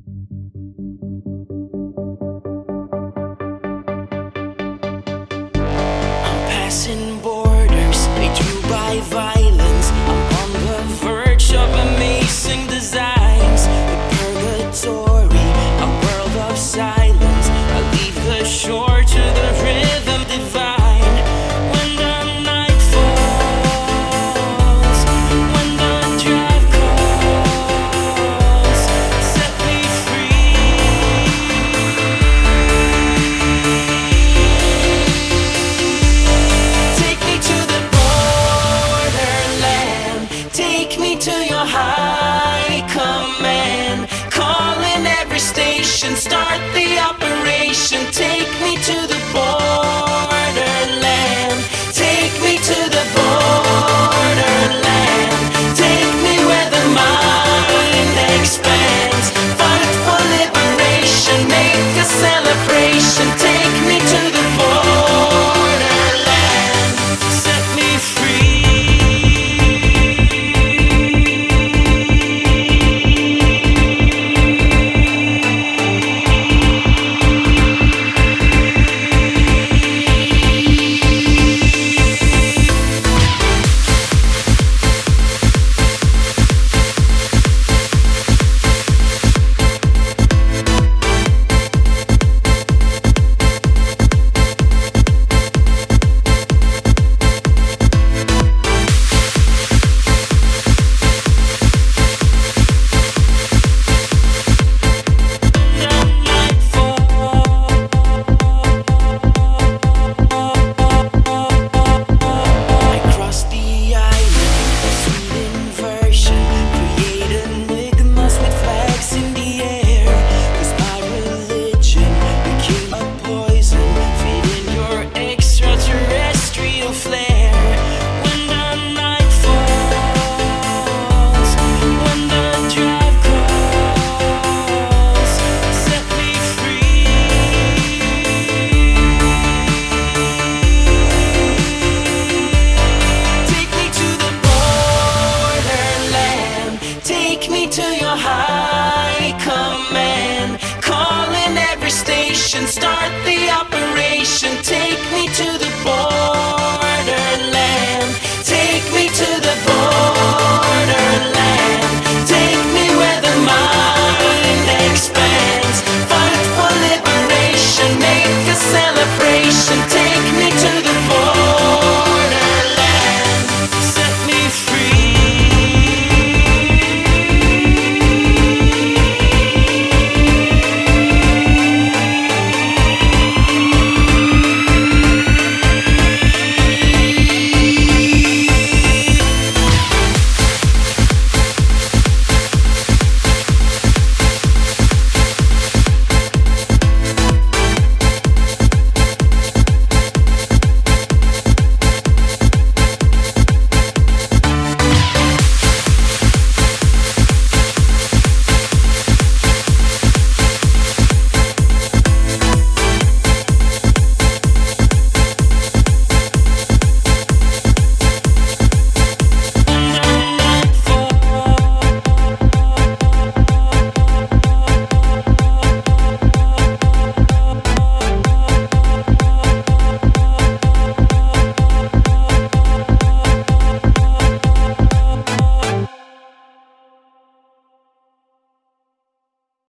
Passing borders, they drew by violence. I'm on the verge of amazing designs. The purgatory, a world of silence. I leave the shore to the rhythm divine. When the night falls, when the drive calls, set me free. Take me to the borderland. Take me to your high command. Call in every station. Start